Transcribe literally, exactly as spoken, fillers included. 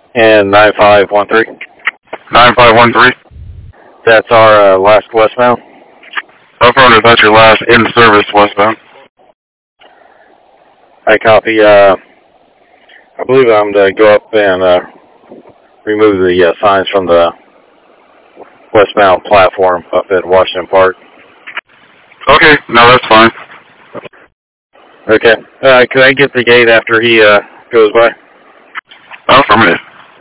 And nine five one three. nine five one three. That's our uh, last westbound. Affirmative, that's your last in-service westbound. I copy. Uh, I believe I'm going to go up and uh, remove the uh, signs from the westbound platform up at Washington Park. Okay, no, that's fine. Okay. Uh, can I get the gate after he uh, goes by? Affirmative.